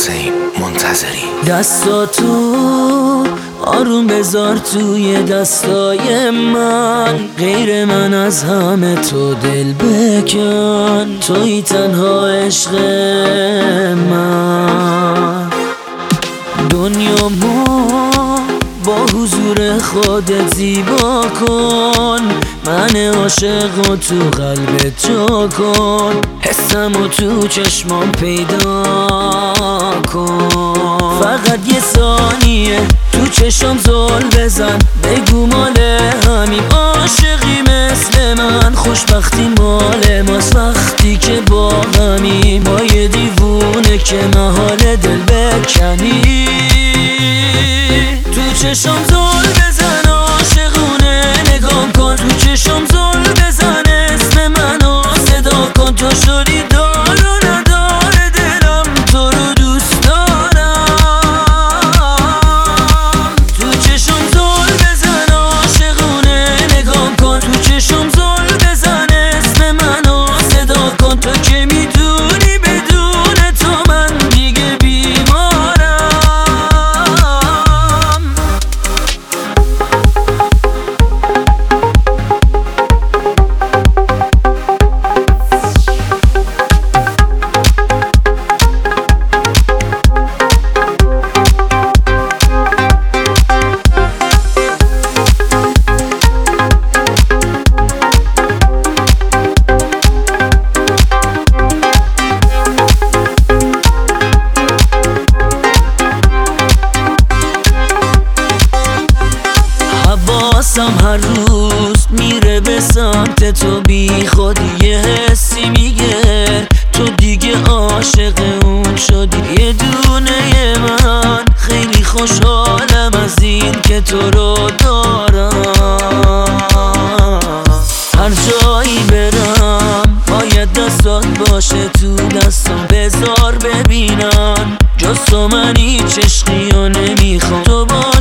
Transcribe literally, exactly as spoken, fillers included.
حسین منتظری. دستاتو آروم بذار توی دستای من، غیر من از همه تو دل بکن، توی تنها عشق من. دنیا ما با حضور خودت زیبا کن، من عاشق و تو قلبت جا کن، حسم و تو چشمام پیدا کن. فقط یه ثانیه تو چشم زل بزن، بگو مال همین عاشقی مثل من، خوشبختی مال ماست وقتی که با همی، با یه دیوونه که محال دل بکنی. تو چشم زل بزن عاشقونه نگام کن، تو چشم زل بزن اسم منو صدا کن، تو شدی دار و ندار دلم، تو رو دوست دارم. تو چشم زل بزن عاشقونه نگام کن، تو چشم زل بزن اسم منو صدا کن، تو که میدونی بدون تو من دیگه بیمارم. حواسم هر روز میره به سمت تو، بی خودی یه حسی میگه تو دیگه عاشق اون شدی. یه دونه من خیلی خوشحالم از این که تو رو دارم، هر جایی برم باید دستات باشه تو دستم، بذار ببینم جز تو من هیچ عشقی رو نمیخوام. تو با